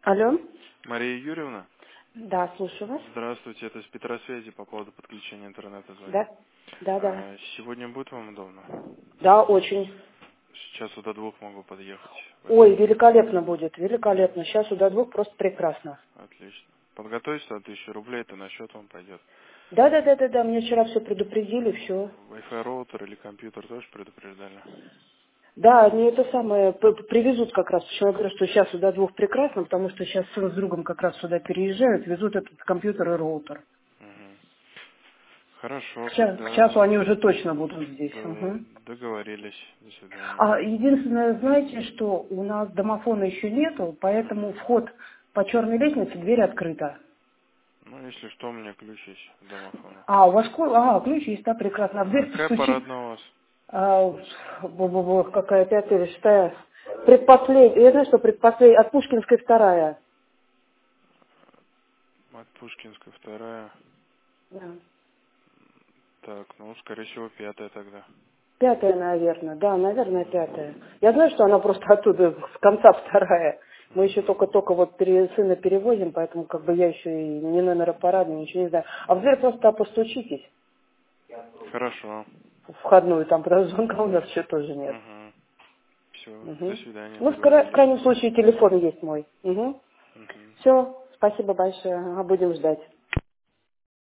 Алло? Мария Юрьевна, Да, слушаю вас. здравствуйте, это с Петросвязи по поводу подключения интернета звоню. Да? Да, да. Сегодня будет вам удобно? Да, очень. Сейчас до 2 могу подъехать в это Ой, время. великолепно будет, великолепно. Сейчас до двух просто прекрасно. Отлично. Подготовьтесь, 1000 рублей, это на счет вам пойдет. Да, да, да, да, да. Мне вчера все предупредили, все. Wi-Fi роутер или компьютер тоже предупреждали? Да, они это самое привезут как раз. Почему я говорю, что сейчас до двух прекрасно, потому что сейчас сын с другом как раз сюда переезжают, везут этот компьютер и роутер. Мгм. Хорошо, К часу тогда они уже точно будут здесь. Мгм. договорились. До свидания. А единственное, знаете, что у нас домофона еще нету, поэтому вход по черной лестнице, дверь открыта. Ну, если что, у меня ключ есть от домофона. А, у вас ключ есть, да, прекрасно. А в А дверь какая постучить, парадная у вас? а, какая пятая или шестая, предпоследняя, я знаю, что предпоследняя, от Пушкинской вторая. От Пушкинской, вторая. Да. Так, ну, скорее всего, пятая тогда. Пятая, наверное, да, наверное, пятая. Я знаю, что она просто оттуда, с конца вторая. Мы еще только вот сына перевозим, поэтому как бы я еще и ни номера парадный, ничего не знаю. А в дверь просто постучитесь, Хорошо. в входную, там, потому что звонка у нас еще тоже нет. Угу. Все, до Угу. свидания, Ну, в договорились. крайнем случае, телефон есть мой. Угу. Угу. Все, спасибо большое. Будем ждать.